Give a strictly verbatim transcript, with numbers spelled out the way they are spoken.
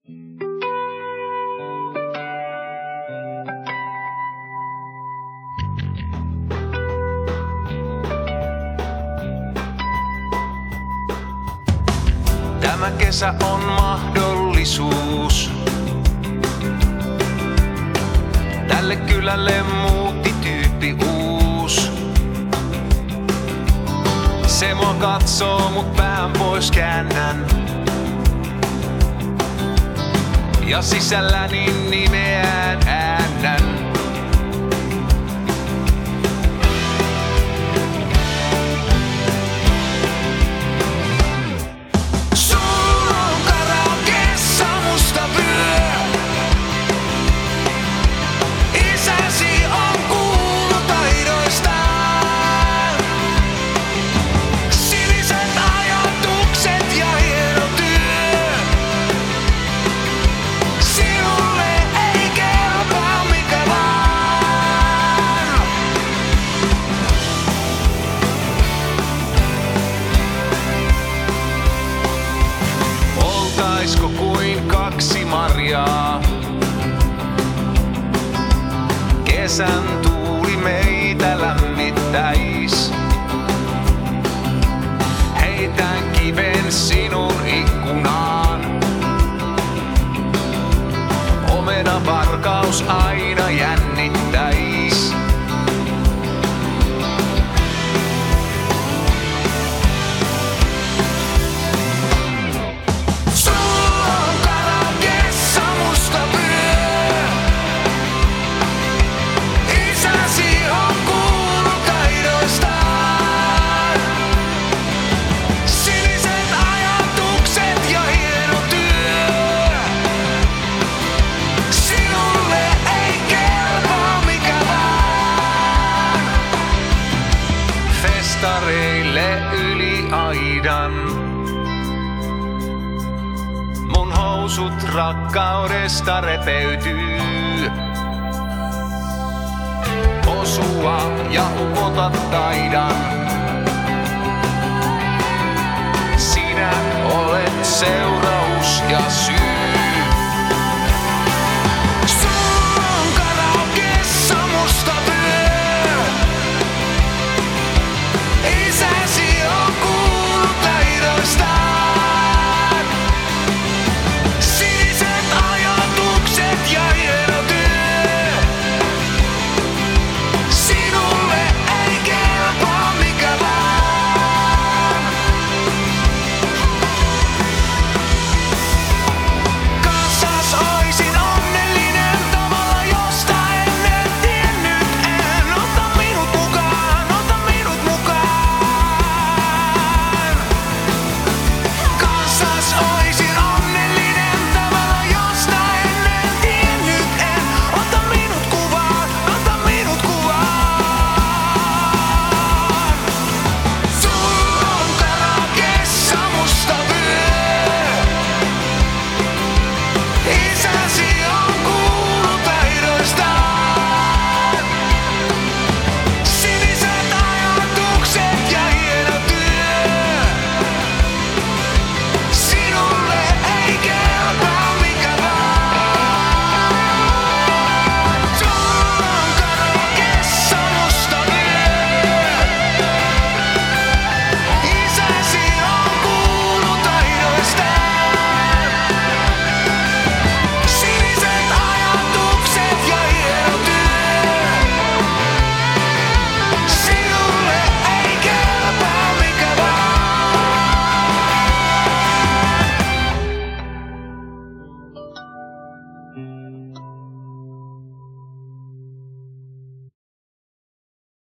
Tämä kesä on mahdollisuus. Tälle kylälle muutti tyyppi uus. Se mua katsoo, mut pään pois käännän. Ja sisälläni nimeään äännän. Oltaisko kuin kaksi marjaa? Kesän tuuli meitä lämmittäis. Heitän kiven sinun ikkunaan. Omena varkaus aina jännittäis. Festareille yli aidan. Mun housut rakkaudesta repeytyy. Osua ja upota taidan. Sinä olet seuraava.